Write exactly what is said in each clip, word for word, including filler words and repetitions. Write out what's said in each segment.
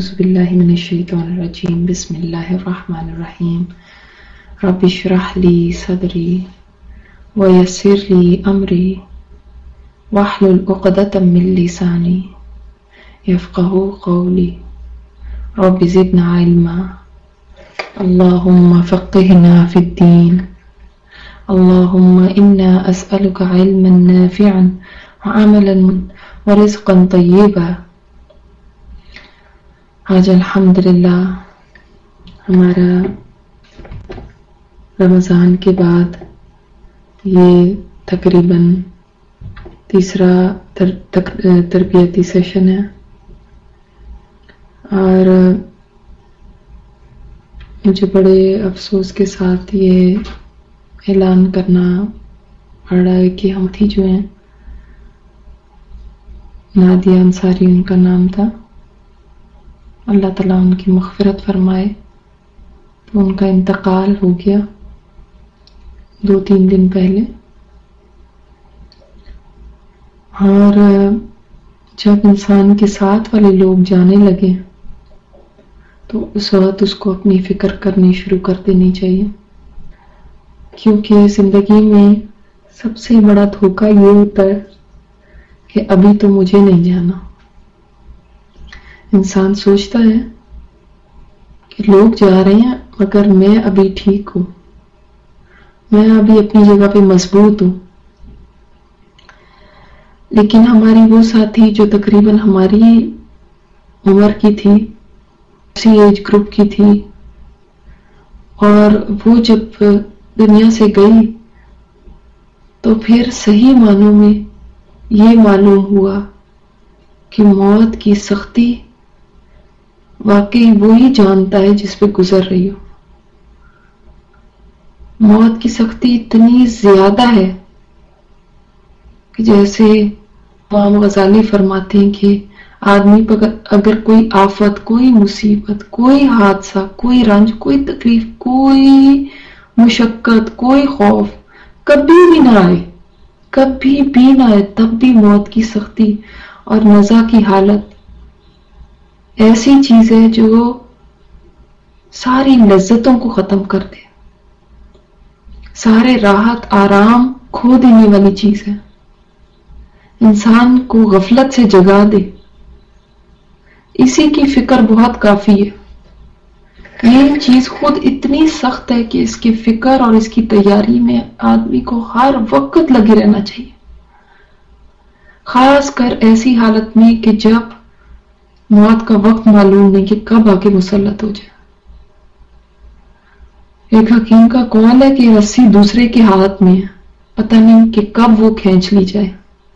اعوذ باللہ من الشیطان الرجیم بسم اللہ الرحمن الرحیم رب اشرح لی صدری ویسر لی امری واحلل عقدۃ من لسانی یفقہوا قولی رب زدنا علما اللہم فقہنا فی الدین اللہم انا اسألک علما نافعا وعملا ورزقا طیبا۔ آج الحمدللہ ہمارا رمضان کے بعد یہ تقریباً تیسرا تر تک تربیتی سیشن ہے، اور مجھے بڑے افسوس کے ساتھ یہ اعلان کرنا پڑ رہا ہے کہ ہم تھی جو ہیں نادیہ انصاری ان کا نام تھا، اللہ تعالیٰ ان کی مغفرت فرمائے، تو ان کا انتقال ہو گیا دو تین دن پہلے۔ اور جب انسان کے ساتھ والے لوگ جانے لگے تو اس وقت اس کو اپنی فکر کرنی شروع کر دینی چاہیے، کیونکہ زندگی میں سب سے بڑا دھوکہ یہ ہوتا ہے کہ ابھی تو مجھے نہیں جانا۔ انسان سوچتا ہے کہ لوگ جا رہے ہیں مگر میں ابھی ٹھیک ہوں، میں ابھی اپنی جگہ پہ مضبوط ہوں۔ لیکن ہماری وہ ساتھی جو تقریباً ہماری عمر کی تھی، اسی ایج گروپ کی تھی، اور وہ جب دنیا سے گئی تو پھر صحیح معنوں میں یہ معلوم ہوا کہ موت کی سختی واقعی وہی جانتا ہے جس پہ گزر رہی ہو۔ موت کی سختی اتنی زیادہ ہے کہ جیسے امام غزالی فرماتے ہیں کہ آدمی پر اگر کوئی آفت، کوئی مصیبت، کوئی حادثہ، کوئی رنج، کوئی تکلیف، کوئی مشقت، کوئی خوف کبھی بھی نہ آئے، کبھی بھی نہ آئے، تب بھی موت کی سختی اور نزا کی حالت ایسی چیز ہے جو ساری لذتوں کو ختم کر دے، سارے راحت آرام کھو دینے والی چیز ہے، انسان کو غفلت سے جگا دے۔ اسی کی فکر بہت کافی ہے۔ یہ چیز خود اتنی سخت ہے کہ اس کی فکر اور اس کی تیاری میں آدمی کو ہر وقت لگے رہنا چاہیے، خاص کر ایسی حالت میں کہ جب موت کا وقت معلوم نہیں کہ کب آ کے مسلط ہو جائے۔ ایک حکیم کا قول ہے کہ رسی دوسرے کے ہاتھ میں ہے، پتہ نہیں کہ کب وہ کھینچ لی جائے۔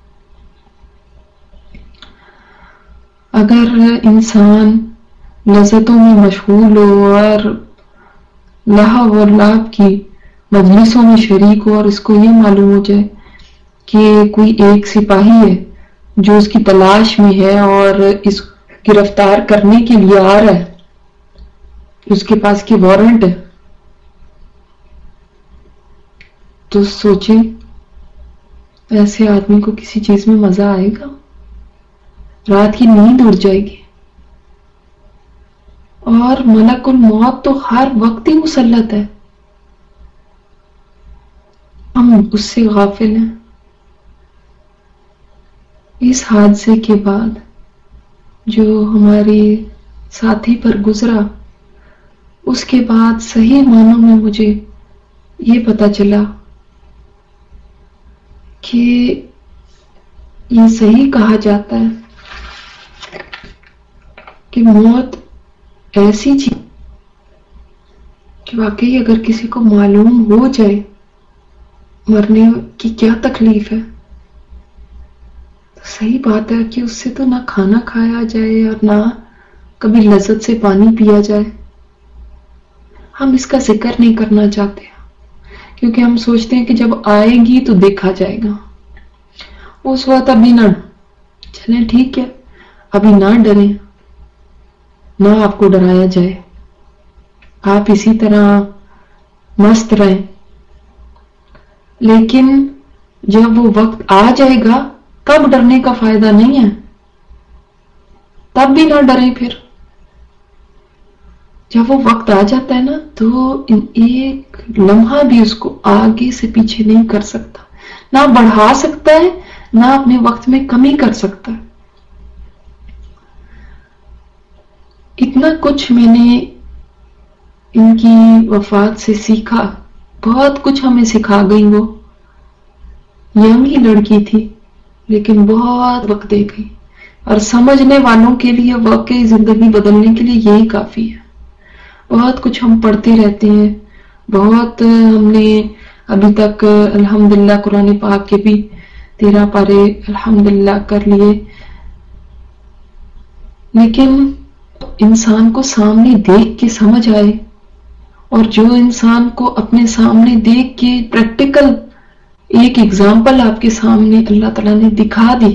اگر انسان لذتوں میں مشغول ہو اور لہو اور لعب کی مجلسوں میں شریک ہو، اور اس کو یہ معلوم ہو جائے کہ کوئی ایک سپاہی ہے جو اس کی تلاش میں ہے اور اس گرفتار کرنے کے لیے آ رہا ہے، اس کے پاس کی وارنٹ ہے، تو سوچیں ایسے آدمی کو کسی چیز میں مزہ آئے گا؟ رات کی نیند اڑ جائے گی۔ اور ملک الموت تو ہر وقت ہی مسلط ہے، ہم اس سے غافل ہیں۔ اس حادثے کے بعد جو ہمارے ساتھی پر گزرا، اس کے بعد صحیح معنوں میں مجھے یہ پتا چلا کہ یہ صحیح کہا جاتا ہے کہ موت ایسی چیز کہ واقعی اگر کسی کو معلوم ہو جائے مرنے کی کیا تکلیف ہے، تو صحیح بات ہے کہ اس سے تو نہ کھانا کھایا جائے اور نہ کبھی لذت سے پانی پیا جائے۔ ہم اس کا ذکر نہیں کرنا چاہتے کیونکہ ہم سوچتے ہیں کہ جب آئے گی تو دیکھا جائے گا، اس وقت ابھی نہ چلیں، ٹھیک ہے، ابھی نہ ڈریں، نہ آپ کو ڈرایا جائے، آپ اسی طرح مست رہیں۔ لیکن جب وہ وقت آ جائے گا تب ڈرنے کا فائدہ نہیں ہے، تب بھی نہ ڈریں، پھر جب وہ وقت آ جاتا ہے نا تو ایک لمحہ بھی اس کو آگے سے پیچھے نہیں کر سکتا، نہ بڑھا سکتا ہے نہ اپنے وقت میں کمی کر سکتا ہے۔ اتنا کچھ میں نے ان کی وفات سے سیکھا، بہت کچھ ہمیں سکھا گئی۔ وہ ینگ ہی لڑکی تھی لیکن بہت وقت دے گئی، اور سمجھنے والوں کے لیے واقعی زندگی بدلنے کے لیے یہی کافی ہے۔ بہت کچھ ہم پڑھتے رہتے ہیں، بہت ہم نے ابھی تک الحمدللہ قرآن پاک کے بھی تیرہ پارے الحمدللہ کر لیے، لیکن انسان کو سامنے دیکھ کے سمجھ آئے، اور جو انسان کو اپنے سامنے دیکھ کے پریکٹیکل ایک ایگزامپل آپ کے سامنے اللہ تعالیٰ نے دکھا دی،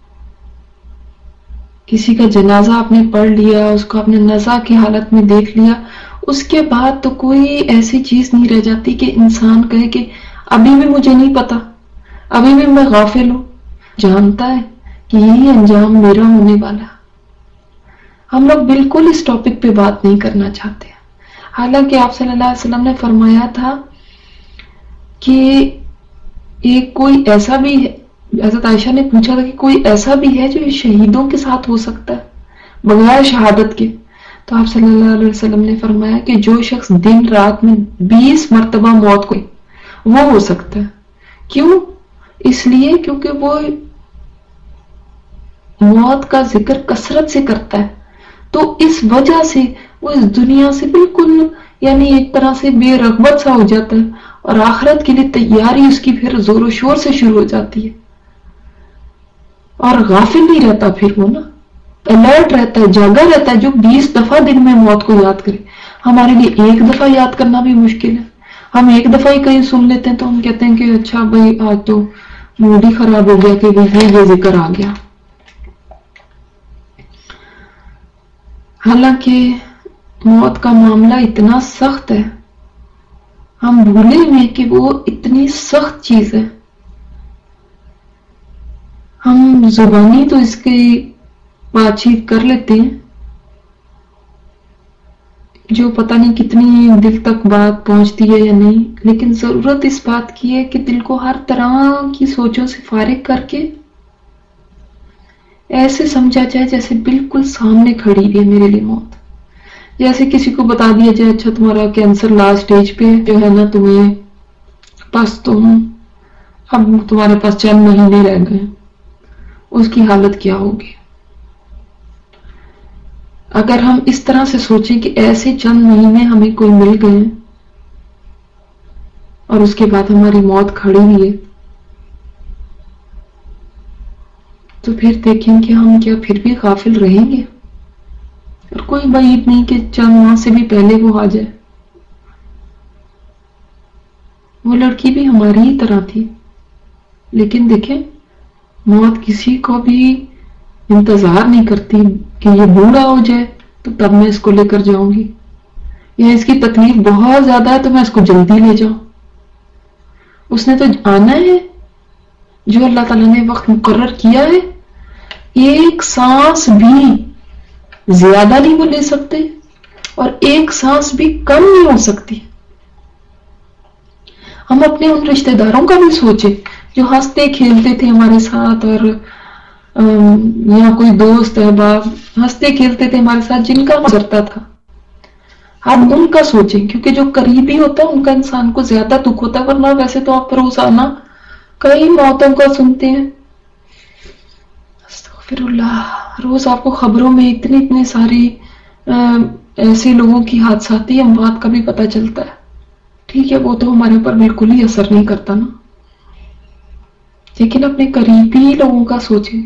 کسی کا جنازہ آپ نے پڑھ لیا، اس کو آپ نے نزا کی حالت میں دیکھ لیا، اس کے بعد تو کوئی ایسی چیز نہیں رہ جاتی کہ انسان کہے کہ ابھی بھی مجھے نہیں پتا، ابھی بھی میں غافل ہوں۔ جانتا ہے کہ یہی انجام میرا ہونے والا۔ ہم لوگ بالکل اس ٹاپک پہ بات نہیں کرنا چاہتے، حالانکہ آپ صلی اللہ علیہ وسلم نے فرمایا تھا کہ ایک کوئی ایسا بھی ہے، حضرت عائشہ نے پوچھا تھا کہ کوئی ایسا بھی ہے جو شہیدوں کے ساتھ ہو سکتا ہے بغیر شہادت کے، تو آپ صلی اللہ علیہ وسلم نے فرمایا کہ جو شخص دن رات میں بیس مرتبہ موت کو وہ ہو سکتا ہے۔ کیوں؟ اس لیے کیونکہ وہ موت کا ذکر کثرت سے کرتا ہے، تو اس وجہ سے وہ اس دنیا سے بالکل یعنی ایک طرح سے بے رغبت سا ہو جاتا ہے، اور آخرت کے لیے تیاری اس کی پھر زور و شور سے شروع ہو جاتی ہے، اور غافل نہیں رہتا، پھر وہ نا الرٹ رہتا ہے، جاگا رہتا ہے۔ جو بیس دفعہ دن میں موت کو یاد کرے، ہمارے لیے ایک دفعہ یاد کرنا بھی مشکل ہے۔ ہم ایک دفعہ ہی کہیں سن لیتے ہیں تو ہم کہتے ہیں کہ اچھا بھائی آج تو موڈ ہی خراب ہو گیا کہ یہ ذکر آ گیا، حالانکہ موت کا معاملہ اتنا سخت ہے، ہم بھولے ہوئے کہ وہ اتنی سخت چیز ہے۔ ہم زبانی تو اس کی بات چیت کر لیتے ہیں، جو پتہ نہیں کتنی دل تک بات پہنچتی ہے یا نہیں، لیکن ضرورت اس بات کی ہے کہ دل کو ہر طرح کی سوچوں سے فارغ کر کے ایسے سمجھا جائے جیسے بالکل سامنے کھڑی ہوئی ہے میرے لیے موت۔ جیسے کسی کو بتا دیا جائے اچھا تمہارا کینسر لاسٹ سٹیج پہ جو ہے نا، تمہیں بس تم اب تمہارے پاس چند مہینے رہ گئے، اس کی حالت کیا ہوگی؟ اگر ہم اس طرح سے سوچیں کہ ایسے چند مہینے ہمیں کوئی مل گئے ہیں اور اس کے بعد ہماری موت کھڑی ہوئی ہے، تو پھر دیکھیں کہ ہم کیا پھر بھی غافل رہیں گے؟ اور کوئی بعید نہیں کہ چند ماہ سے بھی پہلے وہ آ جائے۔ وہ لڑکی بھی ہماری ہی طرح تھی، لیکن دیکھیں موت کسی کو بھی انتظار نہیں کرتی کہ یہ بوڑھا ہو جائے تو تب میں اس کو لے کر جاؤں گی، یا اس کی تکلیف بہت زیادہ ہے تو میں اس کو جلدی لے جاؤں۔ اس نے تو آنا ہے، جو اللہ تعالیٰ نے وقت مقرر کیا ہے، ایک سانس بھی زیادہ نہیں وہ لے سکتے اور ایک سانس بھی کم نہیں ہو سکتی۔ ہم اپنے ان رشتہ داروں کا بھی سوچیں جو ہنستے کھیلتے تھے ہمارے ساتھ، اور یا کوئی دوست احباب ہنستے کھیلتے تھے ہمارے ساتھ جن کا گزرتا تھا، ہم ان کا سوچیں، کیونکہ جو قریبی ہوتا ہے ان کا انسان کو زیادہ دکھ ہوتا ہے، ورنہ ویسے تو آپ روزانہ کئی موتوں کا سنتے ہیں، استغفر اللہ، روز آپ کو خبروں میں اتنی اتنے ساری ایسے لوگوں کی حادثاتی اموات کا بھی پتہ چلتا ہے۔ ٹھیک ہے وہ تو ہمارے اوپر بالکل ہی اثر نہیں کرتا نا، لیکن اپنے قریبی لوگوں کا سوچیں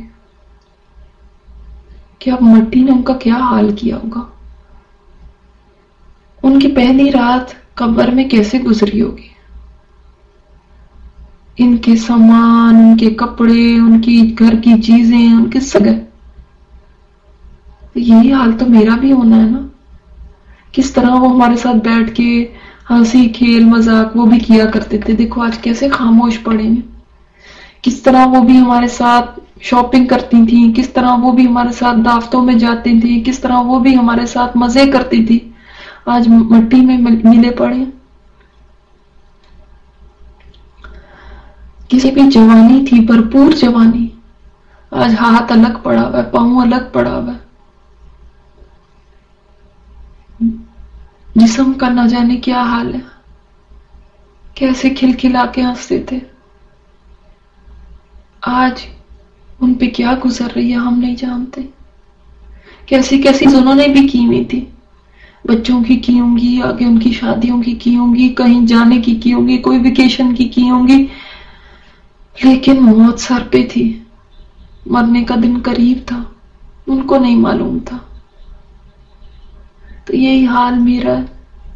کہ اب مٹی نے ان کا کیا حال کیا ہوگا، ان کی پہلی رات قبر میں کیسے گزری ہوگی، ان کے سامان، ان کے کپڑے، ان کی گھر کی چیزیں، ان کے سگے، یہی حال تو میرا بھی ہونا ہے نا۔ کس طرح وہ ہمارے ساتھ بیٹھ کے ہنسی کھیل مذاق وہ بھی کیا کرتے تھے، دیکھو آج کیسے خاموش پڑے ہیں۔ کس طرح وہ بھی ہمارے ساتھ شاپنگ کرتی تھیں، کس طرح وہ بھی ہمارے ساتھ دعوتوں میں جاتی تھیں، کس طرح وہ بھی ہمارے ساتھ مزے کرتی تھی، آج مٹی میں ملے پڑے. کسی بھی جوانی تھی، بھرپور جوانی، آج ہاتھ الگ پڑا ہوا ہے، پاؤں الگ پڑا ہوا ہے. جسم کا نہ جانے کیا حال ہے. کیسے کھلکھلا کے ہنستے تھے، آج ان پہ کیا گزر رہی ہے ہم نہیں جانتے. کیسی کیسی انہوں نے بھی کی ہوئی تھی، بچوں کی کی ہوں گی، آگے ان کی شادیوں کی کی ہوں گی، کہیں جانے کی کی ہوں گی، کوئی ویکیشن کی کی ہوں گی، لیکن موت سر پہ تھی. مرنے کا دن قریب تھا، ان کو نہیں معلوم تھا. تو یہی حال میرا ہے.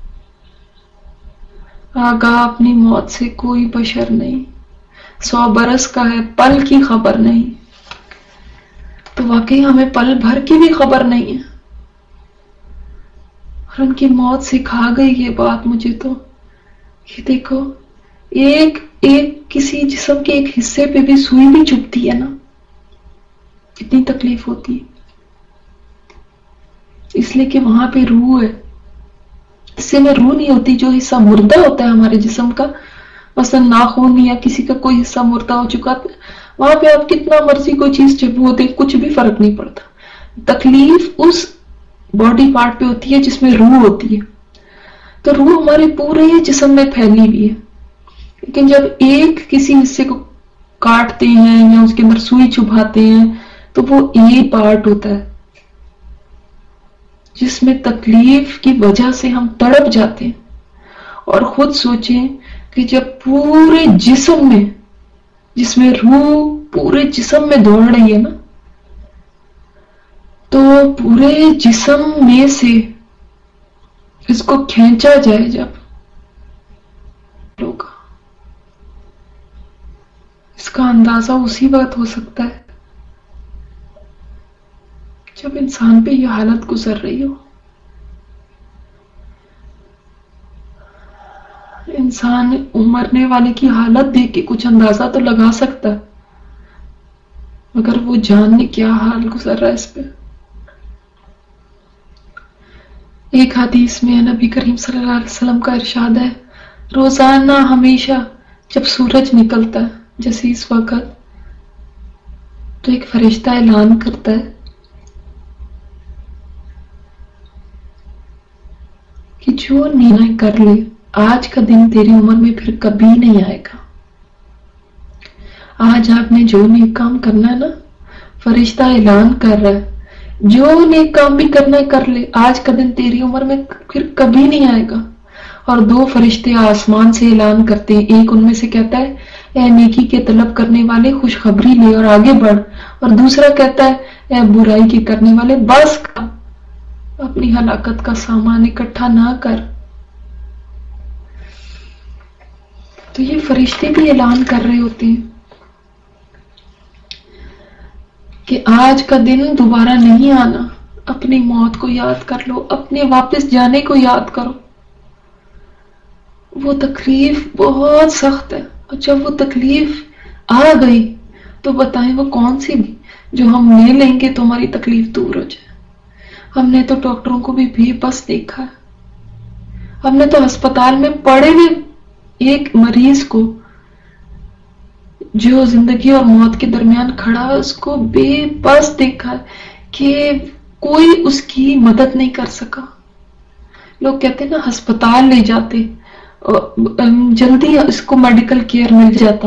آگاہ اپنی موت سے کوئی بشر نہیں، سو برس کا ہے پل کی خبر نہیں. تو واقعی ہمیں پل بھر کی بھی خبر نہیں ہے. اور ان کی موت سکھا گئی یہ بات مجھے تو، یہ دیکھو ایک ایک کسی جسم کے ایک حصے پہ بھی سوئی بھی چبھتی ہے نا، کتنی تکلیف ہوتی ہے. اس لیے کہ وہاں پہ روح ہے. اس سے میں روح نہیں ہوتی، جو حصہ مردہ ہوتا ہے ہمارے جسم کا، مثلا ناخن یا کسی کا کوئی حصہ مردہ ہو چکا، وہاں پہ آپ کتنا مرضی کوئی چیز چبو دیں کچھ بھی فرق نہیں پڑتا. تکلیف اس باڈی پارٹ پہ ہوتی ہے جس میں روح ہوتی ہے. تو روح ہمارے پورے جسم میں پھیلی ہوئی ہے، لیکن جب ایک کسی حصے کو کاٹتے ہیں یا اس کے اندر سوئی چبھاتے ہیں تو وہ ایک پارٹ ہوتا ہے جس میں تکلیف کی وجہ سے ہم تڑپ جاتے ہیں. اور خود سوچیں کہ جب پورے جسم میں، جس میں روح پورے جسم میں دوڑ رہی ہے نا، تو پورے جسم میں سے اس کو کھینچا جائے جب لوگ، اس کا اندازہ اسی وقت ہو سکتا ہے جب انسان پہ یہ حالت گزر رہی ہو. انسان مرنے والے کی حالت دیکھ کے کچھ اندازہ تو لگا سکتا ہے، مگر وہ جاننے کیا حال گزر رہا ہے اس پہ. ایک حدیث میں نبی کریم صلی اللہ علیہ وسلم کا ارشاد ہے، روزانہ ہمیشہ جب سورج نکلتا ہے جیسے اس وقت، تو ایک فرشتہ اعلان کرتا ہے کہ جو نیکی کر لے آج کا دن تیری عمر میں پھر کبھی نہیں آئے گا. آج آپ نے جو نیک کام کرنا ہے نا، فرشتہ اعلان کر رہا ہے جو نیک کام بھی کرنا ہے کر لے، آج کا دن تیری عمر میں پھر کبھی نہیں آئے گا. اور دو فرشتے آسمان سے اعلان کرتے ہیں، ایک ان میں سے کہتا ہے اے نیکی کے طلب کرنے والے خوشخبری لے اور آگے بڑھ، اور دوسرا کہتا ہے اے برائی کے کرنے والے بس کر، اپنی ہلاکت کا سامان اکٹھا نہ کر. تو یہ فرشتے بھی اعلان کر رہے ہوتے ہیں کہ آج کا دن دوبارہ نہیں آنا. اپنی موت کو یاد کر لو، اپنے واپس جانے کو یاد کرو. وہ تکلیف بہت سخت ہے، اور جب وہ تکلیف آ گئی تو بتائیں وہ کون سی بھی جو ہم لے لیں گے تو ہماری تکلیف دور ہو جائے. ہم نے تو ڈاکٹروں کو بھی بے بس دیکھا ہے، ہم نے تو ہسپتال میں پڑے ہوئے ایک مریض کو جو زندگی اور موت کے درمیان کھڑا ہے، اس کو بے بس دیکھا ہے کہ کوئی اس کی مدد نہیں کر سکا. لوگ کہتے ہیں نا ہسپتال لے جاتے جلدی اس کو میڈیکل کیئر مل جاتا.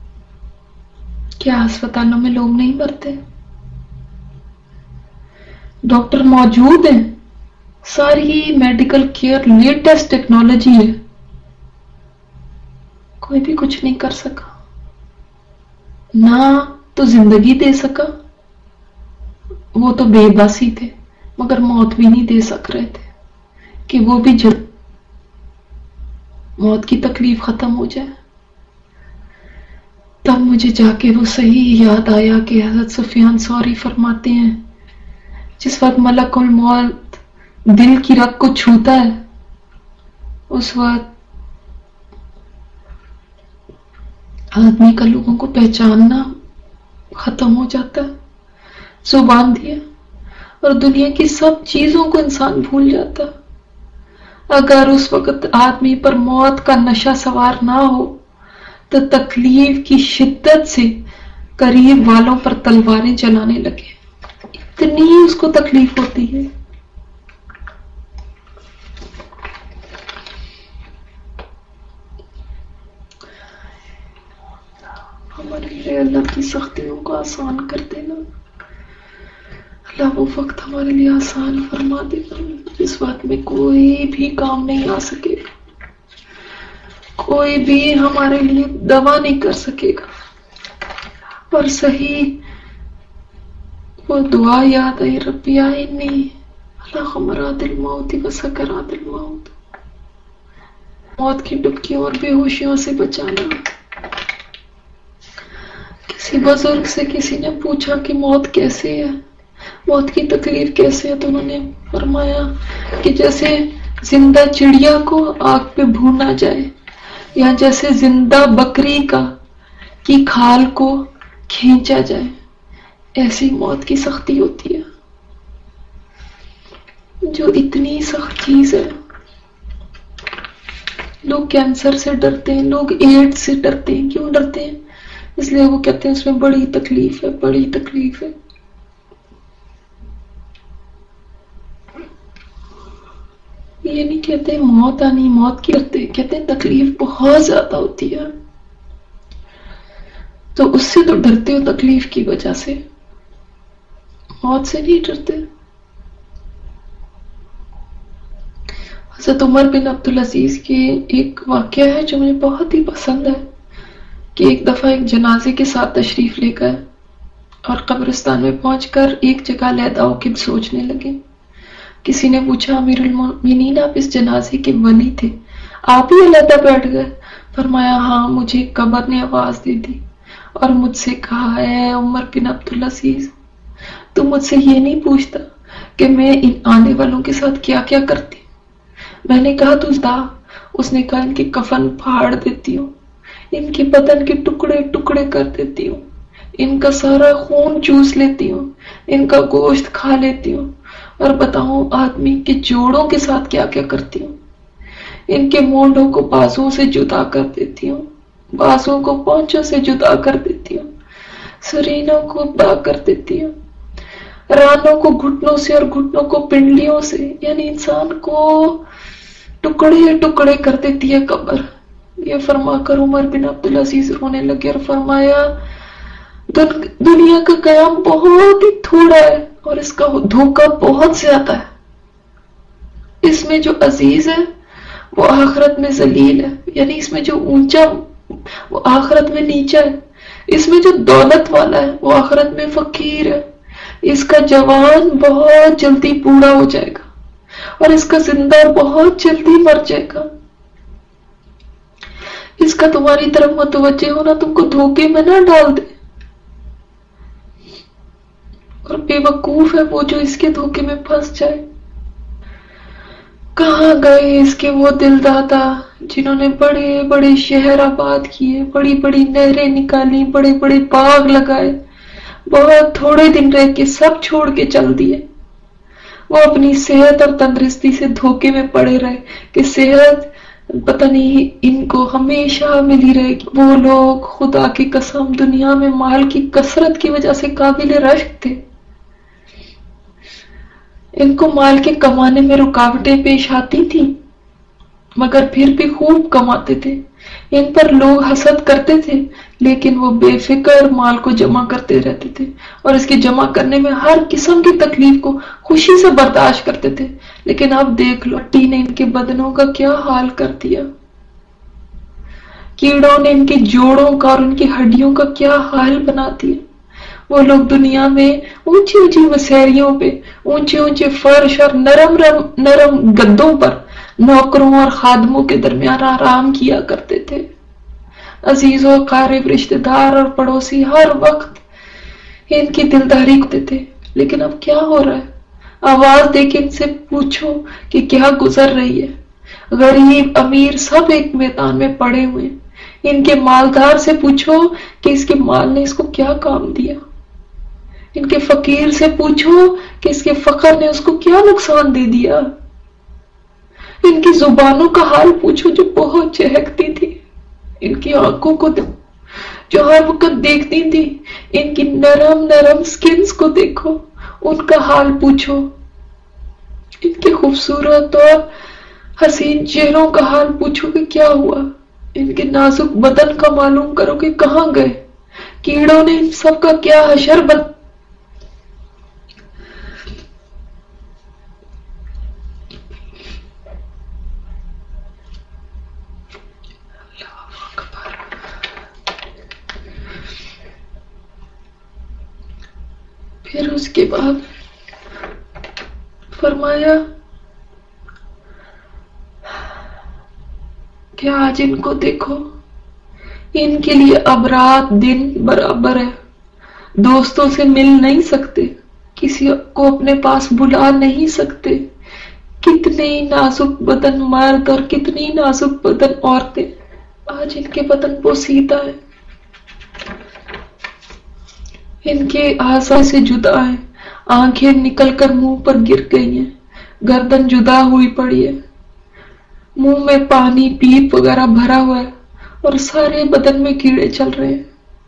کیا ہسپتالوں میں لوگ نہیں مرتے؟ ڈاکٹر موجود ہیں، ساری میڈیکل کیئر لیٹسٹ ٹیکنالوجی ہے، کوئی بھی کچھ نہیں کر سکا. نہ تو زندگی دے سکا، وہ تو بے بس ہی تھے، مگر موت بھی نہیں دے سک رہے تھے کہ وہ بھی جلد موت کی تکلیف ختم ہو جائے. تب مجھے جا کے وہ صحیح یاد آیا کہ حضرت سفیان ثوری فرماتے ہیں جس وقت ملک الموت دل کی رگ کو چھوتا ہے، اس وقت آدمی کا لوگوں کو پہچاننا ختم ہو جاتا ہے، زبان دیا، اور دنیا کی سب چیزوں کو انسان بھول جاتا ہے. اگر اس وقت آدمی پر موت کا نشہ سوار نہ ہو تو تکلیف کی شدت سے قریب والوں پر تلواریں چلانے لگے، اتنی اس کو تکلیف ہوتی ہے۔ ہمارے لیے اللہ کی سختیوں کو آسان کر دینا، اللہ وہ وقت ہمارے لیے آسان فرما دے جس وقت میں کوئی بھی کام نہیں آ سکے گا، کوئی بھی ہمارے لیے دوا نہیں کر سکے گا۔ اور صحیح وہ دعا یاد آئی، ربی آئینی اللہ مراد الموت و سکرات الموت، موت کی ڈبکیوں اور بے ہوشیوں سے بچانا۔ کسی بزرگ سے کسی نے پوچھا کہ موت کیسے ہے، موت کی تکلیف کیسے ہے، تو انہوں نے فرمایا کہ جیسے زندہ چڑیا کو آگ پہ بھونا جائے، یا جیسے زندہ بکری کا کی کھال کو کھینچا جائے، ایسی موت کی سختی ہوتی ہے، جو اتنی سخت چیز ہے۔ لوگ کینسر سے ڈرتے ہیں، لوگ ایڈز سے ڈرتے ہیں، کیوں ڈرتے ہیں؟ اس لیے وہ کہتے ہیں اس میں بڑی تکلیف ہے، بڑی تکلیف ہے۔ یہ نہیں کہتے موت آنی، موت کی ڈرتے، کہتے ہیں تکلیف بہت زیادہ ہوتی ہے، تو اس سے تو ڈرتے ہو تکلیف کی وجہ سے، موت سے نہیں ڈرتے۔ حضرت عمر بن عبدالعزیز کی ایک واقعہ ہے جو مجھے بہت ہی پسند ہے، کہ ایک دفعہ ایک جنازے کے ساتھ تشریف لے گئے اور قبرستان میں پہنچ کر ایک جگہ علیحدہ ہو کے سوچنے لگے۔ کسی نے پوچھا امیر المومنین آپ اس جنازے کے ولی تھے، آپ ہی علیحدہ بیٹھ گئے؟ فرمایا ہاں، مجھے قبر نے آواز دی تھی اور مجھ سے کہا اے عمر بن عبدالعزیز تو مجھ سے یہ نہیں پوچھتا کہ میں ان آنے والوں کے ساتھ کیا کیا کرتی۔ میں نے کہا تو دا، اس نے کہا ان کے کفن پھاڑ دیتی ہوں، ان کے بدن کے ٹکڑے ٹکڑے کر دیتی ہوں، ان کا سارا خون چوس لیتی ہوں، ان کا گوشت کھا لیتی ہوں، اور بتاؤں آدمی کے جوڑوں کے ساتھ کیا کیا کرتی ہوں، ان کے مونڈوں کو بازوں سے جدا کر دیتی ہوں، بازوں کو پونچوں سے جدا کر دیتی ہوں، سرینوں کو بڑا کر دیتی ہوں، رانوں کو گھٹنوں سے اور گھٹنوں کو پنڈلیوں سے، یعنی انسان کو ٹکڑے ٹکڑے کر دیتی ہے قبر۔ یہ فرما کر عمر بن عبدالعزیز رونے لگے اور فرمایا دنیا کا قیام بہت ہی تھوڑا ہے اور اس کا دھوکہ بہت زیادہ ہے، اس میں جو عزیز ہے وہ آخرت میں ذلیل ہے، یعنی اس میں جو اونچا وہ آخرت میں نیچا ہے، اس میں جو دولت والا ہے وہ آخرت میں فقیر ہے، اس کا جوان بہت جلدی بوڑھا ہو جائے گا اور اس کا زندہ بہت جلدی مر جائے گا، اس کا تمہاری طرف متوجہ ہونا تم کو دھوکے میں نہ ڈال دے، اور بے وقوف ہے وہ جو اس کے دھوکے میں پھنس جائے۔ کہاں گئے اس کے وہ دل دادا جنہوں نے بڑے بڑے شہر آباد کیے، بڑی بڑی نہریں نکالی، بڑے بڑے باغ لگائے، بہت تھوڑے دن رہ کے سب چھوڑ کے چل دیے۔ وہ اپنی صحت اور تندرستی سے دھوکے میں پڑے رہے کہ صحت پتہ نہیں ان کو ہمیشہ ملی رہے گی۔ وہ لوگ خدا کی قسم دنیا میں مال کی کثرت کی وجہ سے قابل رشک تھے، ان کو مال کے کمانے میں رکاوٹیں پیش آتی تھیں مگر پھر بھی خوب کماتے تھے، ان پر لوگ حسد کرتے تھے لیکن وہ بے فکر مال کو جمع کرتے رہتے تھے اور اس کے جمع کرنے میں ہر قسم کی تکلیف کو خوشی سے برداشت کرتے تھے۔ لیکن اب دیکھ لو مٹی نے ان کے بدنوں کا کیا حال کر دیا، کیڑوں نے ان کے جوڑوں کا اور ان کی ہڈیوں کا کیا حال بنا دیا۔ وہ لوگ دنیا میں اونچی اونچی وسیریوں پہ اونچے اونچے فرش اور نرم نرم گدوں پر نوکروں اور خادموں کے درمیان آرام کیا کرتے تھے۔ عزیز و قارب رشتہ دار اور پڑوسی ہر وقت ان کی دلداری کرتے تھے، لیکن اب کیا ہو رہا ہے؟ آواز دے کے ان سے پوچھو کہ کیا گزر رہی ہے۔ غریب امیر سب ایک میدان میں پڑے ہوئے، ان کے مالدار سے پوچھو کہ اس کے مال نے اس کو کیا کام دیا، ان کے فقیر سے پوچھو کہ اس کے فقر نے اس کو کیا نقصان دے دیا۔ ان کی زبانوں کا حال پوچھو جو بہت چہکتی تھی، ان کی آنکھوں کو جو ہر وقت دیکھتی تھی، ان کی نرم نرم سکنز کو دیکھو، ان کا حال پوچھو، ان کے خوبصورت اور حسین چہروں کا حال پوچھو کہ کیا ہوا، ان کے نازک بدن کا معلوم کرو کہ کہاں گئے، کیڑوں نے ان سب کا کیا حشر بن پھر اس کے بعد فرمایا کہ آج ان کو دیکھو، ان کے لیے اب رات دن برابر ہے، دوستوں سے مل نہیں سکتے، کسی کو اپنے پاس بلا نہیں سکتے، کتنے نازک بدن مرد اور کتنی نازک بدن عورتیں آج ان کے بدن پوسیدہ ہے، ان کے اعضاء سے جدا ہیں، آنکھیں نکل کر منہ پر گر گئی ہیں، گردن جدا ہوئی پڑی ہے، منہ میں پانی پیپ وغیرہ بھرا ہوا ہے اور سارے بدن میں کیڑے چل رہے ہیں،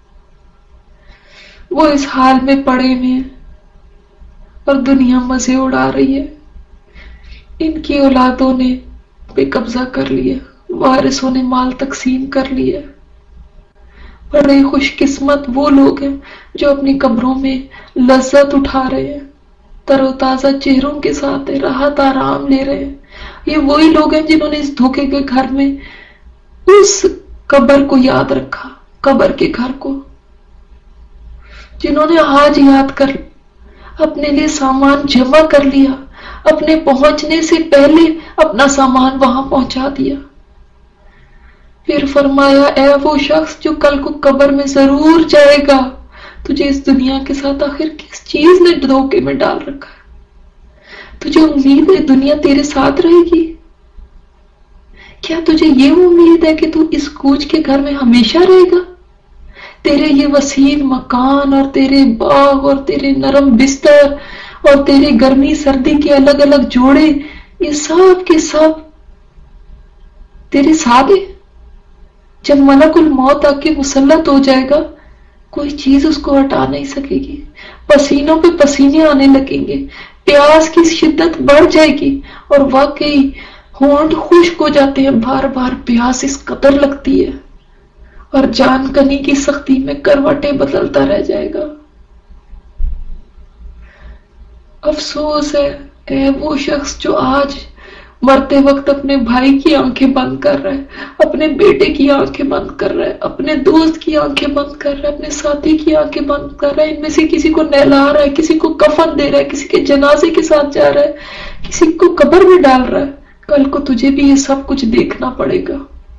وہ اس حال میں پڑے ہوئے ہیں اور دنیا مزے اڑا رہی ہے، ان کی اولادوں نے بے قبضہ کر لیا، وارثوں نے مال تقسیم کر لیا، بڑے خوش قسمت وہ لوگ ہیں جو اپنی قبروں میں لذت اٹھا رہے ہیں، تر و تازہ چہروں کے ساتھ راحت آرام لے رہے ہیں، یہ وہی لوگ ہیں جنہوں نے اس دھوکے کے گھر میں اس قبر کو یاد رکھا، قبر کے گھر کو، جنہوں نے آج یاد کر اپنے لیے سامان جمع کر لیا، اپنے پہنچنے سے پہلے اپنا سامان وہاں پہنچا دیا۔ پھر فرمایا اے وہ شخص جو کل کو قبر میں ضرور جائے گا، تجھے اس دنیا کے ساتھ آخر کس چیز نے دھوکے میں ڈال رکھا ہے؟ تجھے امید ہے دنیا تیرے ساتھ رہے گی؟ کیا تجھے یہ امید ہے کہ تو اس کوچ کے گھر میں ہمیشہ رہے گا؟ تیرے یہ وسیع مکان اور تیرے باغ اور تیرے نرم بستر اور تیرے گرمی سردی کے الگ الگ جوڑے، یہ سب کے سب تیرے ساتھ ہیں؟ جب ملک الموت آ کے مسلط ہو جائے گا، کوئی چیز اس کو ہٹا نہیں سکے گی، پسینوں پہ پسینے آنے لگیں گے، پیاس کی شدت بڑھ جائے گی، اور واقعی ہونٹ خشک ہو جاتے ہیں، بار بار پیاس اس قدر لگتی ہے، اور جان کنی کی سختی میں کروٹیں بدلتا رہ جائے گا۔ افسوس ہے اے وہ شخص جو آج مرتے وقت اپنے بھائی کی آنکھیں بند کر رہا ہے، اپنے بیٹے کی آنکھیں بند کر رہا ہے، اپنے دوست کی آنکھیں بند کر رہا ہے، اپنے ساتھی کی آنکھیں بند کر رہا ہے، ان میں سے کسی کو نہلا رہا ہے، کسی کو کفن دے رہا ہے، کسی کے جنازے کے ساتھ جا رہا ہے، کسی کو قبر میں ڈال رہا ہے۔ کل کو تجھے بھی یہ سب کچھ دیکھنا پڑے گا۔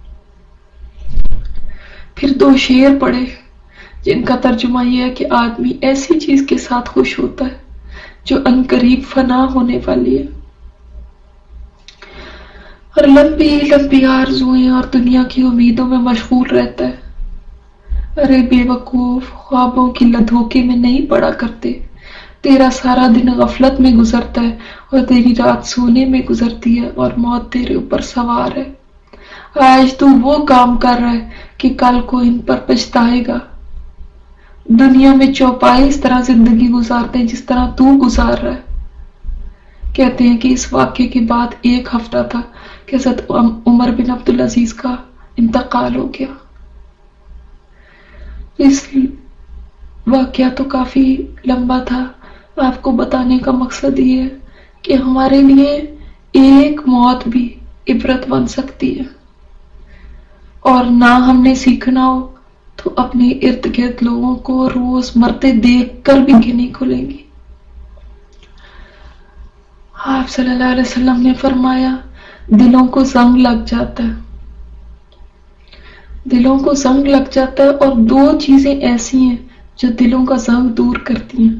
پھر دو شعر پڑھے جن کا ترجمہ یہ ہے کہ آدمی ایسی چیز کے ساتھ خوش ہوتا ہے جو عنقریب فنا ہونے والی ہے، اور لمبی لمبی آرزوئیں اور دنیا کی امیدوں میں مشغول رہتا ہے۔ ارے بے وقوف، خوابوں کی دھوکے میں نہیں پڑا کرتے، تیرا سارا دن غفلت میں گزرتا ہے اور تیری رات سونے میں گزرتی ہے، اور موت تیرے اوپر سوار ہے۔ آج تو وہ کام کر رہا ہے کہ کل کو ان پر پچھتائے گا۔ دنیا میں چوپائے اس طرح زندگی گزارتے ہیں جس طرح تو گزار رہا ہے۔ کہتے ہیں کہ اس واقعے کے بعد ایک ہفتہ تھا کہ حضرت عمر بن عبدالعزیز کا انتقال ہو گیا۔ اس واقعہ تو کافی لمبا تھا، آپ کو بتانے کا مقصد یہ ہے کہ ہمارے لیے ایک موت بھی عبرت بن سکتی ہے، اور نہ ہم نے سیکھنا ہو تو اپنے ارد گرد لوگوں کو روز مرتے دیکھ کر بھی نہیں کھلیں گی۔ آپ صلی اللہ علیہ وسلم نے فرمایا دلوں کو زنگ لگ جاتا ہے، دلوں کو زنگ لگ جاتا ہے، اور دو چیزیں ایسی ہیں جو دلوں کا زنگ دور کرتی ہیں۔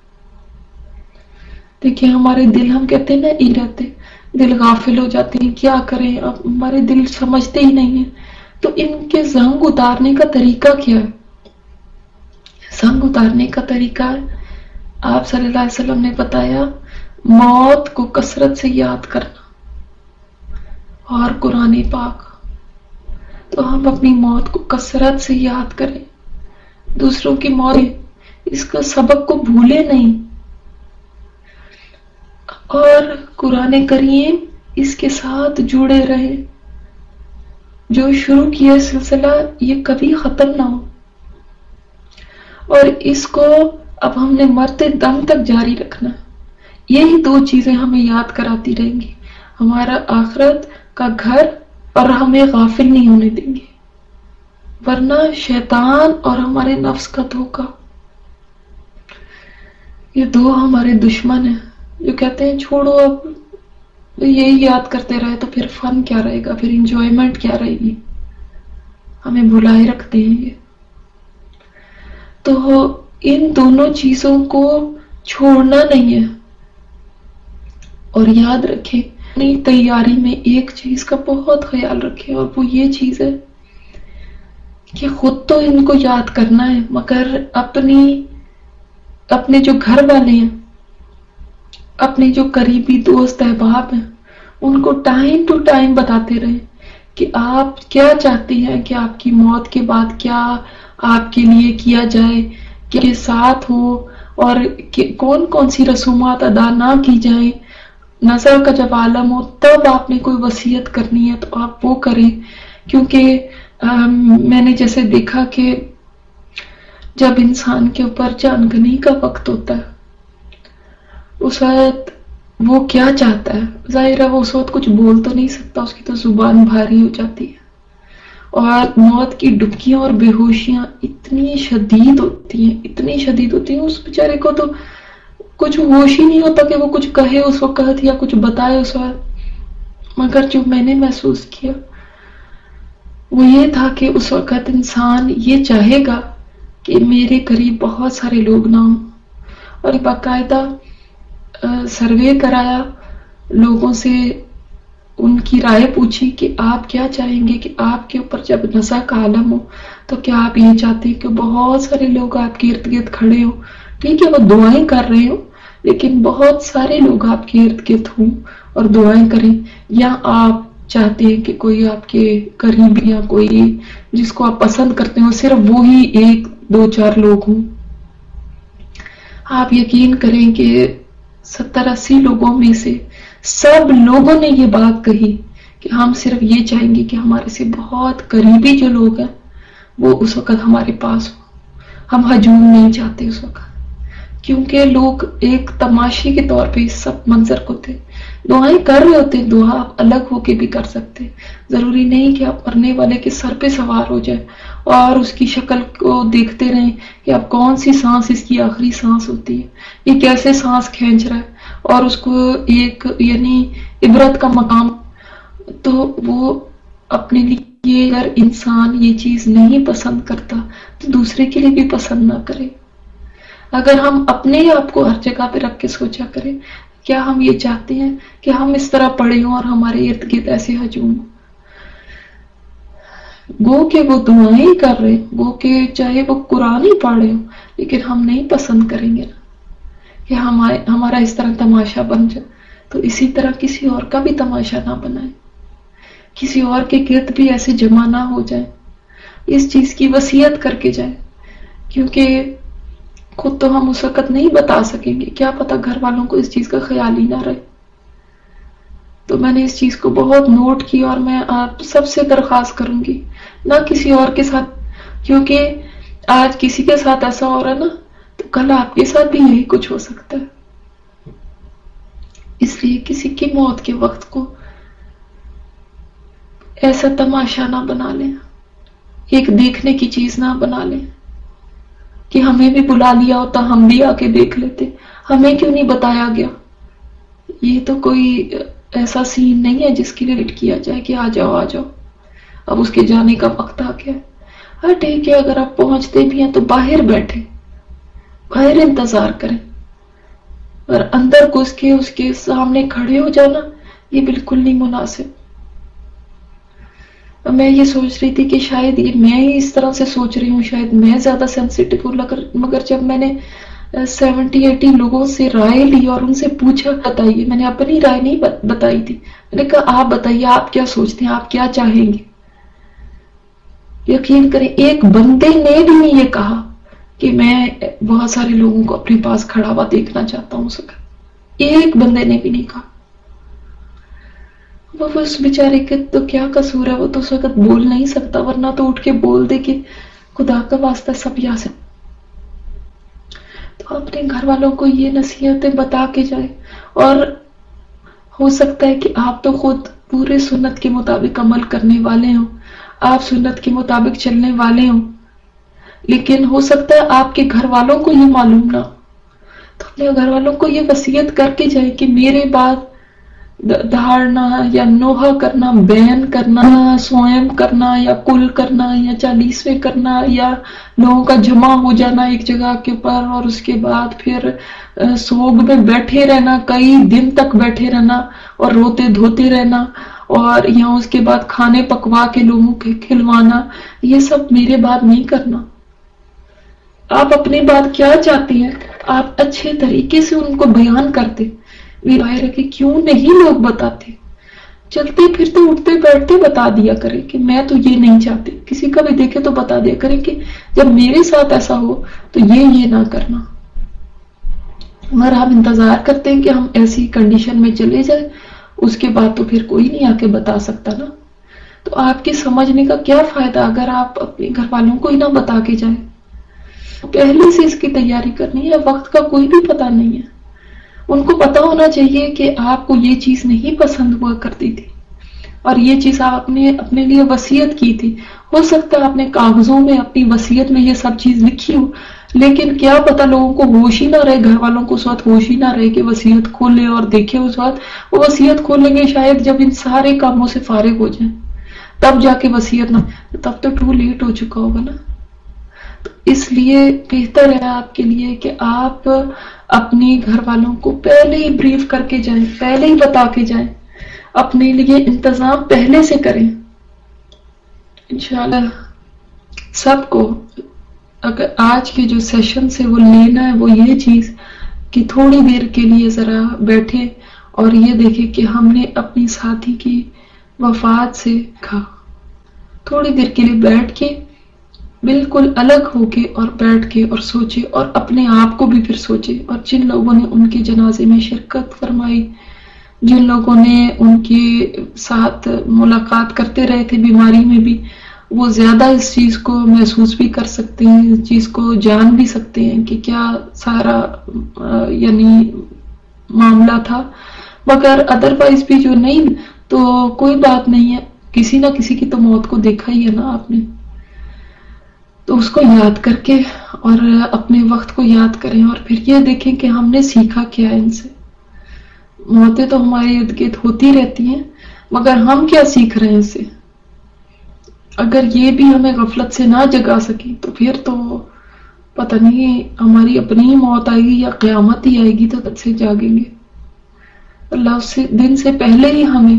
دیکھیں ہمارے دل، ہم کہتے ہیں نا ای رہتے، دل غافل ہو جاتے ہیں، کیا کریں، اب ہمارے دل سمجھتے ہی نہیں ہیں، تو ان کے زنگ اتارنے کا طریقہ کیا ہے؟ زنگ اتارنے کا طریقہ ہے، آپ صلی اللہ علیہ وسلم نے بتایا موت کو کثرت سے یاد کرنا، اور قرآن پاک، تو ہم اپنی موت کو کثرت سے یاد کریں، دوسروں کی موت اس کا سبق کو بھولے نہیں، اور قرآن کریم اس کے ساتھ جڑے رہے، جو شروع کیا سلسلہ یہ کبھی ختم نہ ہو، اور اس کو اب ہم نے مرتے دم تک جاری رکھنا۔ یہی دو چیزیں ہمیں یاد کراتی رہیں گی، ہمارا آخرت کا گھر، اور ہمیں غافل نہیں ہونے دیں گے، ورنہ شیطان اور ہمارے نفس کا دھوکہ، یہ دو ہمارے دشمن ہیں جو کہتے ہیں چھوڑو اب یہی یاد کرتے رہے تو پھر فن کیا رہے گا، پھر انجوائمنٹ کیا رہے گی، ہمیں بلائے رکھتے ہیں یہ۔ تو ان دونوں چیزوں کو چھوڑنا نہیں ہے، اور یاد رکھیں اپنی تیاری میں ایک چیز کا بہت خیال رکھیں، اور وہ یہ چیز ہے کہ خود تو ان کو یاد کرنا ہے، مگر اپنی اپنے جو گھر والے ہیں، اپنے جو قریبی دوست احباب ہیں، ان کو ٹائم ٹو ٹائم بتاتے رہیں کہ آپ کیا چاہتی ہیں کہ آپ کی موت کے بعد کیا آپ کے لیے کیا جائے، کہ ساتھ ہو، اور کون کون سی رسومات ادا نہ کی جائیں۔ نظر کا جب عالم ہو تب آپ نے کوئی وصیت کرنی ہے تو آپ وہ کریں، کیونکہ میں نے جیسے دیکھا کہ جب انسان کے اوپر جان گنی کا وقت ہوتا ہے، اس وقت وہ کیا چاہتا ہے، ظاہر ہے وہ اس وقت کچھ بول تو نہیں سکتا، اس کی تو زبان بھاری ہو جاتی ہے، اور موت کی ڈبکیاں اور بے ہوشیاں اتنی شدید ہوتی ہیں، اتنی شدید ہوتی ہیں، اس بیچارے کو تو کچھ ہوش ہی نہیں ہوتا کہ وہ کچھ کہے اس وقت یا کچھ بتائے اس وقت۔ مگر جو میں نے محسوس کیا وہ یہ تھا کہ اس وقت انسان یہ چاہے گا کہ میرے قریب بہت سارے لوگ نہ ہوں، اور باقاعدہ سروے کرایا، لوگوں سے ان کی رائے پوچھی کہ آپ کیا چاہیں گے کہ آپ کے اوپر جب نزع کا عالم ہو تو کیا آپ یہ چاہتے ہیں کہ بہت سارے لوگ آپ کے ارد گرد کھڑے ہوں، ٹھیک ہے وہ دعائیں کر رہے ہوں لیکن بہت سارے لوگ آپ کے ارد گرد ہوں اور دعائیں کریں، یا آپ چاہتے ہیں کہ کوئی آپ کے قریبی یا کوئی جس کو آپ پسند کرتے ہو صرف وہی ایک دو چار لوگ ہوں۔ آپ یقین کریں کہ ستر اسی لوگوں میں سے سب لوگوں نے یہ بات کہی کہ ہم صرف یہ چاہیں گے کہ ہمارے سے بہت قریبی جو لوگ ہیں وہ اس وقت ہمارے پاس ہو، ہم ہجوم نہیں چاہتے اس وقت، کیونکہ لوگ ایک تماشے کے طور پہ اس سب منظر کو تھے، دعائیں کر رہے ہوتے، دعا آپ الگ ہو کے بھی کر سکتے، ضروری نہیں کہ آپ مرنے والے کے سر پہ سوار ہو جائے اور اس کی شکل کو دیکھتے رہیں کہ اب کون سی سانس اس کی آخری سانس ہوتی ہے، یہ کیسے سانس کھینچ رہا ہے، اور اس کو ایک یعنی عبرت کا مقام۔ تو وہ اپنے لیے اگر انسان یہ چیز نہیں پسند کرتا تو دوسرے کے لیے بھی پسند نہ کرے۔ اگر ہم اپنے آپ کو ہر جگہ پہ رکھ کے سوچا کریں، کیا ہم یہ چاہتے ہیں کہ ہم اس طرح پڑے ہوں اور ہمارے ارد گرد ایسے ہجوم ہوں؟ گو کہ وہ دعائیں کر رہے، گو کہ چاہے وہ قرآن ہی پڑھ رہے ہوں، لیکن ہم نہیں پسند کریں گے نا کہ ہمارا اس طرح تماشا بن جائے، تو اسی طرح کسی اور کا بھی تماشا نہ بنائیں، کسی اور کے گرد بھی ایسے جمع نہ ہو جائیں، اس چیز کی وصیت کر کے جائیں، کیونکہ خود تو ہم اس وقت نہیں بتا سکیں گے، کیا پتہ گھر والوں کو اس چیز کا خیال ہی نہ رہے۔ تو میں نے اس چیز کو بہت نوٹ کی، اور میں آپ سب سے درخواست کروں گی نہ کسی اور کے ساتھ، کیونکہ آج کسی کے ساتھ ایسا ہو رہا نا تو کل آپ کے ساتھ بھی یہی کچھ ہو سکتا ہے، اس لیے کسی کی موت کے وقت کو ایسا تماشا نہ بنا لیں، ایک دیکھنے کی چیز نہ بنا لیں کہ ہمیں بھی بلا لیا ہوتا ہم بھی آ کے دیکھ لیتے، ہمیں کیوں نہیں بتایا گیا۔ یہ تو کوئی ایسا سین نہیں ہے جس کے لیے ویٹ کیا جائے کہ آ جاؤ آ جاؤ، اب اس کے جانے کا وقت آ گیا۔ ہاں ٹھیک ہے، اگر آپ پہنچتے بھی ہیں تو باہر بیٹھے، باہر انتظار کریں، اور اندر گھس کے اس کے سامنے کھڑے ہو جانا یہ بالکل نہیں مناسب۔ میں یہ سوچ رہی تھی کہ شاید یہ میں ہی اس طرح سے سوچ رہی ہوں، شاید میں زیادہ سینسیٹیو ہوں، مگر جب میں نے سیونٹی ایٹی لوگوں سے رائے لی اور ان سے پوچھا بتائیے. میں نے اپنی رائے نہیں بتائی تھی، میں نے کہا آپ بتائیے آپ کیا سوچتے ہیں، آپ کیا چاہیں گے. یقین کریں ایک بندے نے بھی نہیں یہ کہا کہ میں بہت سارے لوگوں کو اپنے پاس کھڑا ہوا دیکھنا چاہتا ہوں. اس وقت ایک بندے نے بھی نہیں کہا. وہ اس بیچارے کے تو کیا قصور ہے، وہ تو اس وقت بول نہیں سکتا، ورنہ تو اٹھ کے بول دے کہ خدا کا واسطہ سب یہاں سے. تو اپنے گھر والوں کو یہ نصیحتیں بتا کے جائیں. اور ہو سکتا ہے کہ آپ تو خود پورے سنت کے مطابق عمل کرنے والے ہوں، آپ سنت کے مطابق چلنے والے ہوں، لیکن ہو سکتا ہے آپ کے گھر والوں کو یہ معلوم نہ. تو اپنے گھر والوں کو یہ وصیت کر کے جائیں کہ میرے بعد دھاڑنا یا نوحہ کرنا، بین کرنا، سوئم کرنا یا کل کرنا یا چالیسویں کرنا یا لوگوں کا جمع ہو جانا ایک جگہ کے اوپر اور اس کے بعد پھر سوگ میں بیٹھے رہنا، کئی دن تک بیٹھے رہنا اور روتے دھوتے رہنا اور یا اس کے بعد کھانے پکوا کے لوگوں کے کھلوانا، یہ سب میرے بعد نہیں کرنا. آپ اپنی بات کیا چاہتے ہیں آپ اچھے طریقے سے ان کو بیان کرتے. ظاہر ہے کہ کیوں نہیں لوگ بتاتے، چلتے پھرتے اٹھتے بیٹھتے بتا دیا کریں کہ میں تو یہ نہیں چاہتی. کسی کا بھی دیکھے تو بتا دیا کریں کہ جب میرے ساتھ ایسا ہو تو یہ یہ نہ کرنا. مگر ہم انتظار کرتے ہیں کہ ہم ایسی کنڈیشن میں چلے جائیں، اس کے بعد تو پھر کوئی نہیں آ کے بتا سکتا نا. تو آپ کے سمجھنے کا کیا فائدہ اگر آپ اپنے گھر والوں کو ہی نہ بتا کے جائیں. پہلے سے اس کی تیاری کرنی ہے، وقت کا کوئی بھی پتہ نہیں ہے. ان کو پتا ہونا چاہیے کہ آپ کو یہ چیز نہیں پسند ہوا کرتی تھی اور یہ چیز آپ نے اپنے لیے وصیت کی تھی. ہو سکتا ہے آپ نے کاغذوں میں اپنی وصیت میں یہ سب چیز لکھی ہو، لیکن کیا پتا لوگوں کو ہوش ہی نہ رہے، گھر والوں کو اس وقت ہوش ہی نہ رہے کہ وصیت کھولے اور دیکھے. اس وقت وہ وصیت کھولیں گے شاید جب ان سارے کاموں سے فارغ ہو جائیں، تب جا کے وصیت نہ، تب تو ٹو لیٹ ہو چکا ہوگا نا. تو اس لیے بہتر ہے آپ کے لیے کہ آپ اپنے گھر والوں کو پہلے ہی بریف کر کے جائیں، پہلے ہی بتا کے جائیں، اپنے لیے انتظام پہلے سے کریں. انشاءاللہ سب کو اگر آج کے جو سیشن سے وہ لینا ہے وہ یہ چیز کہ تھوڑی دیر کے لیے ذرا بیٹھے اور یہ دیکھیں کہ ہم نے اپنی ساتھی کی وفات سے کھا تھوڑی دیر کے لیے بیٹھ کے بالکل الگ ہو کے اور بیٹھ کے اور سوچے اور اپنے آپ کو بھی پھر سوچے. اور جن لوگوں نے ان کے جنازے میں شرکت فرمائی، جن لوگوں نے ان کے ساتھ ملاقات کرتے رہے تھے بیماری میں بھی، وہ زیادہ اس چیز کو محسوس بھی کر سکتے ہیں، اس چیز کو جان بھی سکتے ہیں کہ کیا سارا یعنی معاملہ تھا. مگر ادروائز بھی جو نہیں تو کوئی بات نہیں ہے، کسی نہ کسی کی تو موت کو دیکھا ہی ہے نا آپ نے. تو اس کو یاد کر کے اور اپنے وقت کو یاد کریں اور پھر یہ دیکھیں کہ ہم نے سیکھا کیا ہے ان سے. موتیں تو ہمارے ارد گرد ہوتی رہتی ہیں، مگر ہم کیا سیکھ رہے ہیں اس سے. اگر یہ بھی ہمیں غفلت سے نہ جگا سکی تو پھر تو پتہ نہیں ہماری اپنی ہی موت آئے گی یا قیامت ہی آئے گی تو تب سے جاگیں گے. اللہ اس دن سے پہلے ہی ہمیں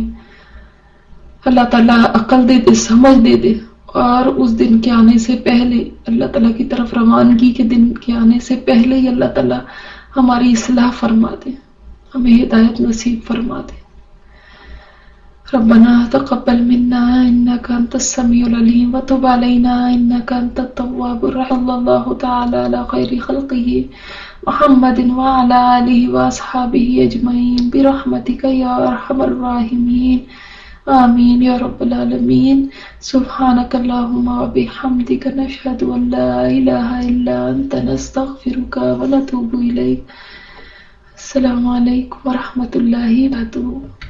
اللہ تعالیٰ عقل دے دے، سمجھ دے دے، اور اس دن کے آنے سے پہلے اللہ تعالیٰ کی طرف روانگی کے دن کے آنے سے پہلے ہی اللہ تعالیٰ ہماری اصلاح فرما دے، ہمیں ہدایت نصیب فرما دے. ربنا تقبل منا انك انت السميع العليم وتب علينا انك انت التواب الرحيم. صلى الله تعالى على خير خلقه محمد وعلى آله واصحابه اجمعين برحمتك يا ارحم الراحمين. آمین یا رب العالمین. سبحانک اللہم وبحمدک نشہد ان لا الہ الا انت نستغفرک ونتوب الیک. السلام علیکم ورحمۃ اللہ وبرکاتہ.